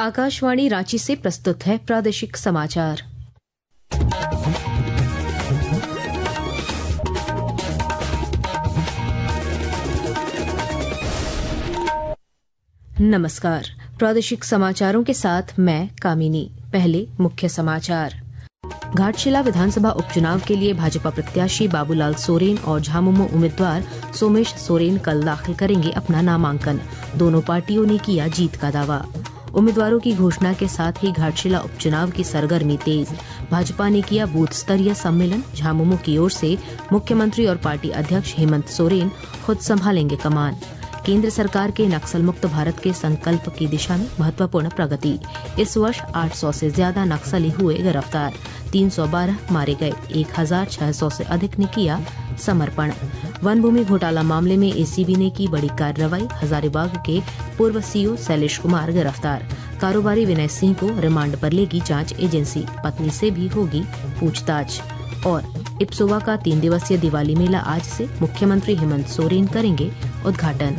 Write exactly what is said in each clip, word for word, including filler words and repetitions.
आकाशवाणी रांची से प्रस्तुत है प्रादेशिक समाचार। नमस्कार, प्रादेशिक समाचारों के साथ मैं कामिनी। पहले मुख्य समाचार। घाटशिला विधानसभा उपचुनाव के लिए भाजपा प्रत्याशी बाबूलाल सोरेन और झामुमो उम्मीदवार सोमेश सोरेन कल दाखिल करेंगे अपना नामांकन। दोनों पार्टियों ने किया जीत का दावा। उम्मीदवारों की घोषणा के साथ ही घाटशिला उपचुनाव की सरगर्मी तेज। भाजपा ने किया बूथ स्तरीय सम्मेलन। झामुमो की ओर से मुख्यमंत्री और पार्टी अध्यक्ष हेमंत सोरेन खुद संभालेंगे कमान। केंद्र सरकार के नक्सल मुक्त भारत के संकल्प की दिशा में महत्वपूर्ण प्रगति। इस वर्ष आठ सौ से ज्यादा नक्सली हुए गिरफ्तार, तीन सौ बारह मारे गए, एक हजार छह सौ से अधिक ने किया समर्पण। वन भूमि घोटाला मामले में एसीबी ने की बड़ी कार्रवाई। हजारीबाग के पूर्व सीओ शैलेश कुमार गिरफ्तार। कारोबारी विनय सिंह को रिमांड पर लेगी जांच एजेंसी। पत्नी से भी होगी पूछताछ। और इप्सोवा का तीन दिवसीय दिवाली मेला आज से। मुख्यमंत्री हेमंत सोरेन करेंगे उद्घाटन।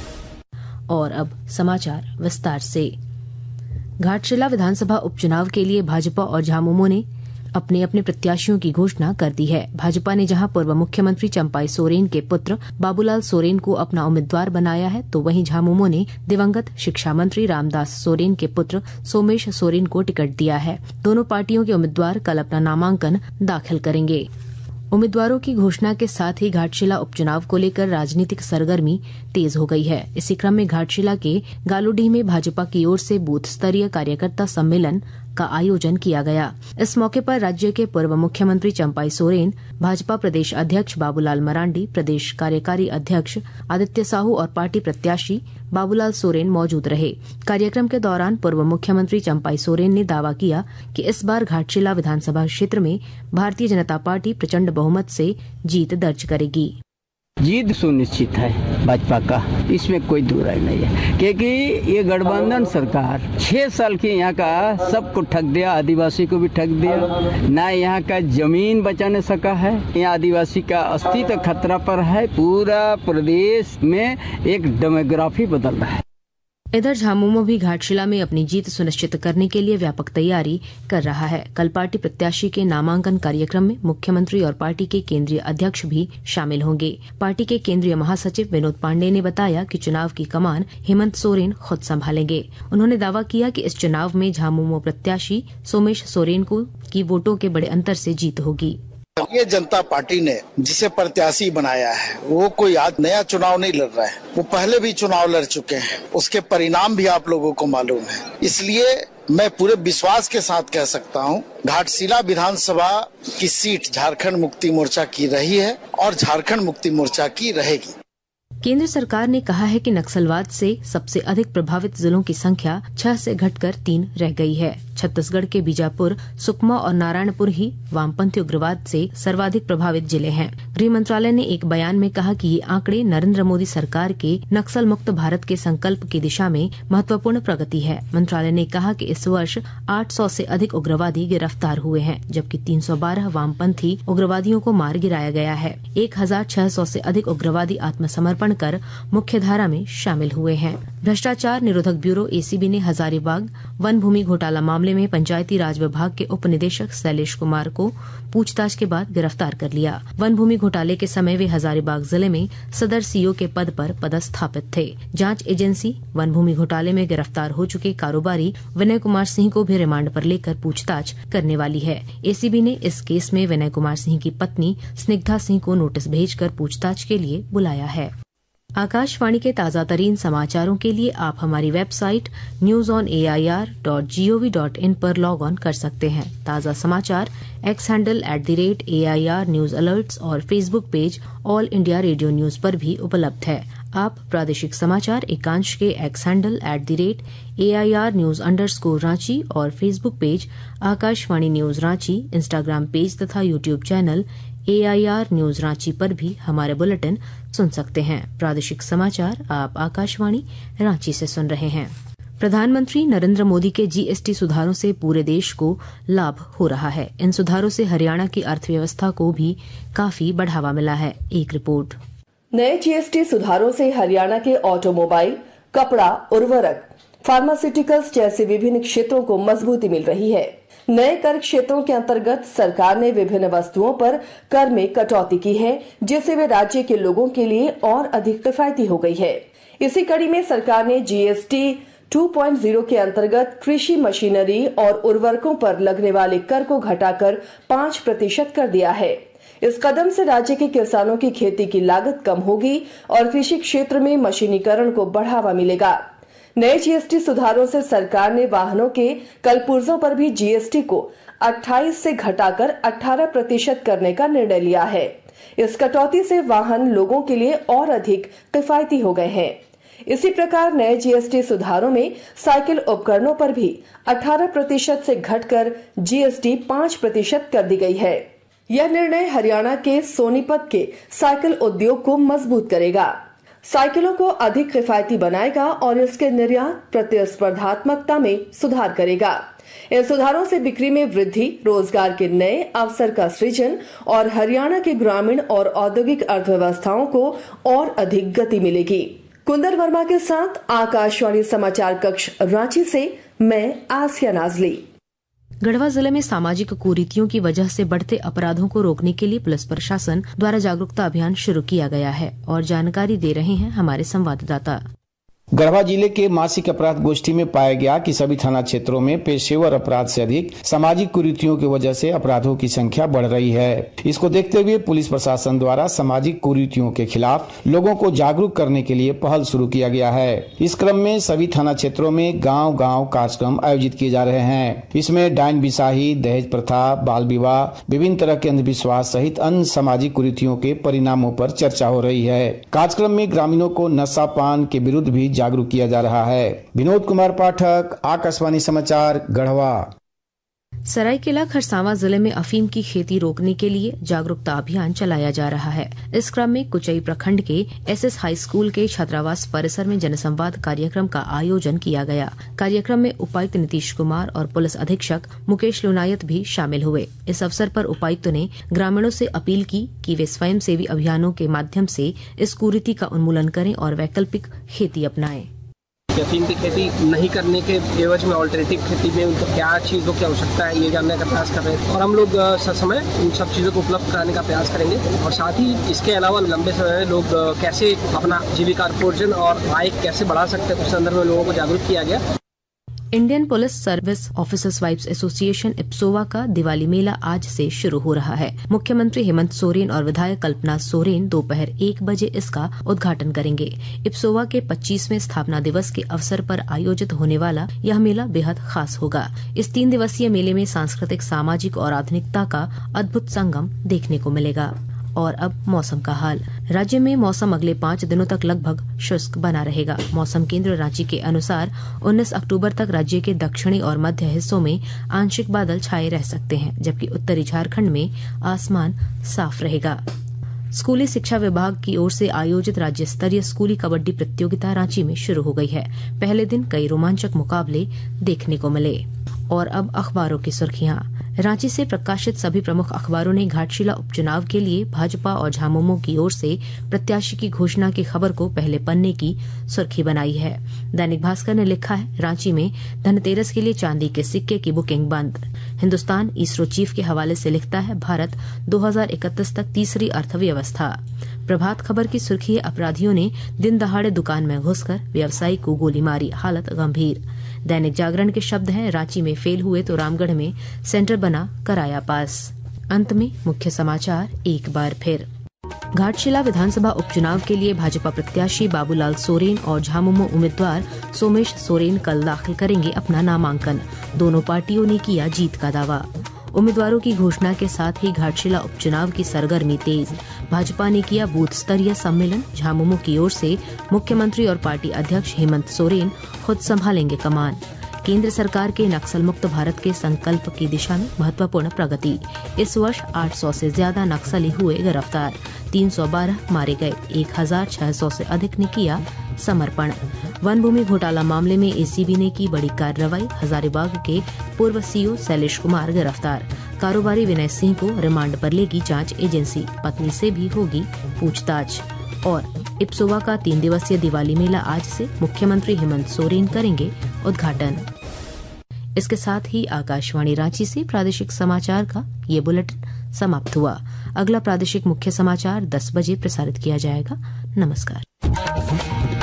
और अब समाचार विस्तार से। घाटशिला विधानसभा उपचुनाव के लिए भाजपा और झामुमो ने अपने अपने प्रत्याशियों की घोषणा कर दी है। भाजपा ने जहां पूर्व मुख्यमंत्री चंपाई सोरेन के पुत्र बाबूलाल सोरेन को अपना उम्मीदवार बनाया है, तो वहीं झामुमो ने दिवंगत शिक्षा मंत्री रामदास सोरेन के पुत्र सोमेश सोरेन को टिकट दिया है। दोनों पार्टियों के उम्मीदवार कल अपना नामांकन दाखिल करेंगे। उम्मीदवारों की घोषणा के साथ ही घाटशिला उपचुनाव को लेकर राजनीतिक सरगर्मी तेज हो गई है। इसी क्रम में घाटशिला के गालूडीह में भाजपा की ओर से बूथ स्तरीय कार्यकर्ता सम्मेलन का आयोजन किया गया। इस मौके पर राज्य के पूर्व मुख्यमंत्री चंपाई सोरेन, भाजपा प्रदेश अध्यक्ष बाबूलाल मरांडी, प्रदेश कार्यकारी अध्यक्ष आदित्य साहू और पार्टी प्रत्याशी बाबूलाल सोरेन मौजूद रहे। कार्यक्रम के दौरान पूर्व मुख्यमंत्री चंपाई सोरेन ने दावा किया कि इस बार घाटशिला विधानसभा क्षेत्र में भारतीय जनता पार्टी प्रचंड बहुमत से जीत दर्ज करेगी। जीत सुनिश्चित है भाजपा का, इसमें कोई दो राय नहीं है, क्योंकि ये गठबंधन सरकार छह साल की यहाँ का सबको ठग दिया, आदिवासी को भी ठग दिया, ना यहाँ का जमीन बचाने सका है। यहाँ आदिवासी का अस्तित्व खतरा पर है। पूरा प्रदेश में एक डेमोग्राफी बदल रहा है। इधर झामुमो भी घाटशिला में अपनी जीत सुनिश्चित करने के लिए व्यापक तैयारी कर रहा है। कल पार्टी प्रत्याशी के नामांकन कार्यक्रम में मुख्यमंत्री और पार्टी के केंद्रीय अध्यक्ष भी शामिल होंगे। पार्टी के केंद्रीय महासचिव विनोद पांडे ने बताया कि चुनाव की कमान हेमंत सोरेन खुद संभालेंगे। उन्होंने दावा किया कि इस चुनाव में झामुमो प्रत्याशी सोमेश सोरेन को की वोटों के बड़े अंतर से जीत होगी। ये जनता पार्टी ने जिसे प्रत्याशी बनाया है वो कोई आज नया चुनाव नहीं लड़ रहा है, वो पहले भी चुनाव लड़ चुके हैं। उसके परिणाम भी आप लोगों को मालूम है। इसलिए मैं पूरे विश्वास के साथ कह सकता हूँ, घाटशिला विधानसभा की सीट झारखंड मुक्ति मोर्चा की रही है और झारखंड मुक्ति मोर्चा की रहेगी। केंद्र सरकार ने कहा है कि नक्सलवाद से सबसे अधिक प्रभावित जिलों की संख्या छह से घटकर तीन रह गई है। छत्तीसगढ़ के बीजापुर, सुकमा और नारायणपुर ही वामपंथी उग्रवाद से सर्वाधिक प्रभावित जिले हैं। गृह मंत्रालय ने एक बयान में कहा कि ये आंकड़े नरेंद्र मोदी सरकार के नक्सल मुक्त भारत के संकल्प की दिशा में महत्वपूर्ण प्रगति है। मंत्रालय ने कहा कि इस वर्ष आठ सौ से अधिक उग्रवादी गिरफ्तार हुए हैं, जबकि तीन सौ बारह वामपंथी उग्रवादियों को मार गिराया गया है। एक हजार छह सौ से अधिक उग्रवादी आत्मसमर्पण कर मुख्य धारा में शामिल हुए हैं। भ्रष्टाचार निरोधक ब्यूरो एसीबी ने हजारीबाग वन भूमि घोटाला मामले में पंचायती राज विभाग के उप निदेशक शैलेश कुमार को पूछताछ के बाद गिरफ्तार कर लिया। वन भूमि घोटाले के समय वे हजारीबाग जिले में सदर सीओ के पद पर पदस्थापित थे। जांच एजेंसी वन भूमि घोटाले में गिरफ्तार हो चुके कारोबारी विनय कुमार सिंह को भी रिमांड पर लेकर पूछताछ करने वाली है। एसीबी ने इस केस में विनय कुमार सिंह की पत्नी स्निग्धा सिंह को नोटिस भेजकर पूछताछ के लिए बुलाया है। आकाशवाणी के ताज़ा तरीन समाचारों के लिए आप हमारी website news on A I R dot G O V dot in पर लॉग ऑन कर सकते हैं। ताज़ा समाचार X handle at the rate A I R news alerts और Facebook page All India Radio news पर भी उपलब्ध है। आप प्रादेशिक समाचार एकांश के X handle at the rate A I R news underscore Ranchi और Facebook page Akashvani news Ranchi, Instagram page तथा YouTube channel A I R news Ranchi पर भी हमारे बुलेटिन सुन सकते हैं। प्रादेशिक समाचार आप आकाशवाणी रांची से सुन रहे हैं। प्रधानमंत्री नरेंद्र मोदी के जीएसटी सुधारों से पूरे देश को लाभ हो रहा है। इन सुधारों से हरियाणा की अर्थव्यवस्था को भी काफी बढ़ावा मिला है। एक रिपोर्ट। नए जीएसटी सुधारों से हरियाणा के ऑटोमोबाइल, कपड़ा, उर्वरक, फार्मास्यूटिकल्स जैसे विभिन्न क्षेत्रों को मजबूती मिल रही है। नए कर क्षेत्रों के अंतर्गत सरकार ने विभिन्न वस्तुओं पर कर में कटौती की है, जिससे वे राज्य के लोगों के लिए और अधिक किफायती हो गई है। इसी कड़ी में सरकार ने जीएसटी टू पॉइंट ज़ीरो के अंतर्गत कृषि मशीनरी और उर्वरकों पर लगने वाले कर को घटाकर पाँच प्रतिशत कर दिया है। इस कदम से राज्य के किसानों की खेती की लागत कम होगी और कृषि क्षेत्र में मशीनीकरण को बढ़ावा मिलेगा। नए जीएसटी सुधारों से सरकार ने वाहनों के कलपुर्जों पर भी जीएसटी को अट्ठाईस से घटाकर अठारह प्रतिशत करने का निर्णय लिया है। इस कटौती से वाहन लोगों के लिए और अधिक किफायती हो गए हैं। इसी प्रकार नए जीएसटी सुधारों में साइकिल उपकरणों पर भी अठारह प्रतिशत से घटकर जीएसटी पाँच प्रतिशत कर दी गई है। यह निर्णय हरियाणा के सोनीपत के साइकिल उद्योग को मजबूत करेगा, साइकिलों को अधिक किफायती बनाएगा और इसके निर्यात प्रतिस्पर्धात्मकता में सुधार करेगा। इन सुधारों से बिक्री में वृद्धि, रोजगार के नए अवसर का सृजन और हरियाणा के ग्रामीण और औद्योगिक अर्थव्यवस्थाओं को और अधिक गति मिलेगी। कुंदन वर्मा के साथ आकाशवाणी समाचार कक्ष रांची से मैं आसिया नाजली। गढ़वा जिले में सामाजिक कुरीतियों की वजह से बढ़ते अपराधों को रोकने के लिए पुलिस प्रशासन द्वारा जागरूकता अभियान शुरू किया गया है और जानकारी दे रहे हैं हमारे संवाददाता। गढ़वा जिले के मासिक अपराध गोष्ठी में पाया गया कि सभी थाना क्षेत्रों में पेशेवर अपराध से अधिक सामाजिक कुरीतियों की वजह से अपराधों की संख्या बढ़ रही है। इसको देखते हुए पुलिस प्रशासन द्वारा सामाजिक कुरीतियों के खिलाफ लोगों को जागरूक करने के लिए पहल शुरू किया गया है। इस क्रम में सभी थाना क्षेत्रों में गाँव गाँव कार्यक्रम आयोजित किए जा रहे हैं। इसमें डायन बिसाही, दहेज प्रथा, बाल विवाह, विभिन्न तरह के अंधविश्वास सहित अन्य सामाजिक कुरीतियों के परिणामों पर चर्चा हो रही है। कार्यक्रम में ग्रामीणों को नशा पान के विरुद्ध भी जागरूक किया जा रहा है। विनोद कुमार पाठक, आकाशवाणी समाचार, गढ़वा। सरायकेला खरसावां जिले में अफीम की खेती रोकने के लिए जागरूकता अभियान चलाया जा रहा है। इस क्रम में कुचई प्रखंड के एसएस हाई स्कूल के छात्रावास परिसर में जनसंवाद कार्यक्रम का आयोजन किया गया। कार्यक्रम में उपायुक्त नीतीश कुमार और पुलिस अधीक्षक मुकेश लोनायत भी शामिल हुए। इस अवसर पर उपायुक्त ने ग्रामीणों से अपील की कि वे स्वयं सेवी अभियानों के माध्यम से इस कुरीति का उन्मूलन करें और वैकल्पिक खेती अपनाएं। अफीम की खेती नहीं करने के एवज में अल्टरनेटिव खेती में उनको क्या चीज़ों की आवश्यकता है, ये जानने का प्रयास कर रहे हैं और हम लोग समय उन सब चीज़ों को उपलब्ध कराने का प्रयास करेंगे। और साथ ही इसके अलावा लंबे समय में लोग कैसे अपना जीविकार्जन और आय कैसे बढ़ा सकते हैं, उस संदर्भ में लोगों को जागरूक किया गया। Indian police service officers wives association इप्सोवा का दिवाली मेला आज से शुरू हो रहा है। मुख्यमंत्री हेमंत सोरेन और विधायक कल्पना सोरेन दोपहर एक बजे इसका उद्घाटन करेंगे। इप्सोवा के पच्चीसवें स्थापना दिवस के अवसर पर आयोजित होने वाला यह मेला बेहद खास होगा। इस तीन दिवसीय मेले में सांस्कृतिक, सामाजिक और आधुनिकता का अद्भुत संगम देखने को मिलेगा। और अब मौसम का हाल। राज्य में मौसम अगले पाँच दिनों तक लगभग शुष्क बना रहेगा। मौसम केंद्र रांची के अनुसार उन्नीस अक्टूबर तक राज्य के दक्षिणी और मध्य हिस्सों में आंशिक बादल छाए रह सकते हैं, जबकि उत्तरी झारखंड में आसमान साफ रहेगा। स्कूली शिक्षा विभाग की ओर से आयोजित राज्य स्तरीय स्कूली कबड्डी प्रतियोगिता रांची में शुरू हो गई है। पहले दिन कई रोमांचक मुकाबले देखने को मिले। और अब अखबारों की सुर्खियां। रांची से प्रकाशित सभी प्रमुख अखबारों ने घाटशिला उपचुनाव के लिए भाजपा और झामुमो की ओर से प्रत्याशी की घोषणा की खबर को पहले पन्ने की सुर्खी बनाई है। दैनिक भास्कर ने लिखा है, रांची में धनतेरस के लिए चांदी के सिक्के की बुकिंग बंद। हिंदुस्तान इसरो चीफ के हवाले से लिखता है, भारत दो हज़ार इकतीस तक तीसरी अर्थव्यवस्था। प्रभात खबर की सुर्खी है, अपराधियों ने दिन दहाड़े दुकान में घुसकर व्यवसायी को गोली मारी, हालत गंभीर। दैनिक जागरण के शब्द हैं, रांची में फेल हुए तो रामगढ़ में सेंटर बना, कराया पास। अंत में मुख्य समाचार एक बार फिर। घाटशिला विधानसभा उपचुनाव के लिए भाजपा प्रत्याशी बाबूलाल सोरेन और झामुमो उम्मीदवार सोमेश सोरेन कल दाखिल करेंगे अपना नामांकन। दोनों पार्टियों ने किया जीत का दावा। उम्मीदवारों की घोषणा के साथ ही घाटशिला उपचुनाव की सरगर्मी तेज। भाजपा ने किया बूथ स्तरीय सम्मेलन। झामुमो की ओर से मुख्यमंत्री और पार्टी अध्यक्ष हेमंत सोरेन खुद संभालेंगे कमान। केंद्र सरकार के नक्सल मुक्त भारत के संकल्प की दिशा में महत्वपूर्ण प्रगति। इस वर्ष आठ सौ से ज्यादा नक्सली हुए गिरफ्तार, तीन सौ बारह मारे गए, एक हज़ार छह सौ से अधिक ने किया समर्पण। वन भूमि घोटाला मामले में एसीबी ने की बड़ी कार्रवाई। हजारीबाग के पूर्व सीईओ शैलेश कुमार गिरफ्तार। कारोबारी विनय सिंह को रिमांड पर लेगी जांच एजेंसी, पत्नी से भी होगी पूछताछ। और इप्सोवा का तीन दिवसीय दिवाली मेला आज से, मुख्यमंत्री हेमंत सोरेन करेंगे उद्घाटन। इसके साथ ही आकाशवाणी रांची से प्रादेशिक समाचार का ये बुलेटिन समाप्त हुआ। अगला प्रादेशिक मुख्य समाचार दस बजे प्रसारित किया जाएगा। नमस्कार।